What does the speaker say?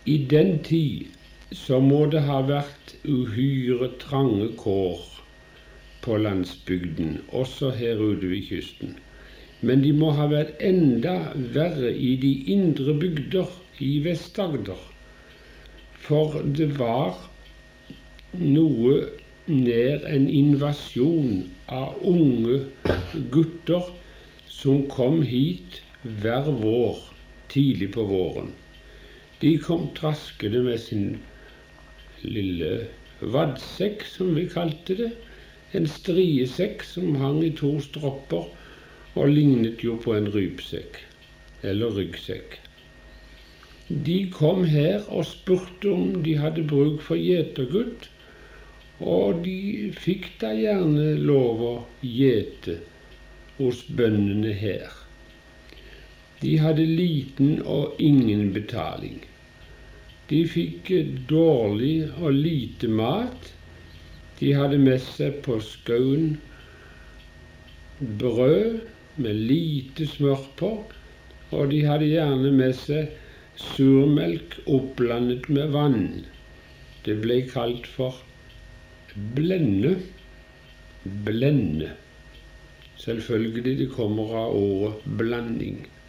I den tid så må det ha vært uhyre trange kår på landsbygden, også her ute ved kysten. Men de må ha vært enda verre i de indre bygder i Vest-Agder. For det var noe nær en invasjon av unge gutter som kom hit hver vår, tidlig på våren. De kom traskende med sin lille vadsekk, som vi kalte det, en striesekk som hang i 2 stropper og lignet jo på en rypsekk, eller ryggsekk. De kom her og spurte om de hadde bruk for gjetergutt, og de fikk da gjerne lov å gjete hos bøndene her. De hadde liten og ingen betaling. De fikk dårlig og lite mat. De hadde med seg på skauen brød med lite smør på, og de hadde gjerne med seg surmelk oppblandet med vann. Det ble kalt for blende. Blende. Selvfølgelig det kommer av ordet blanding.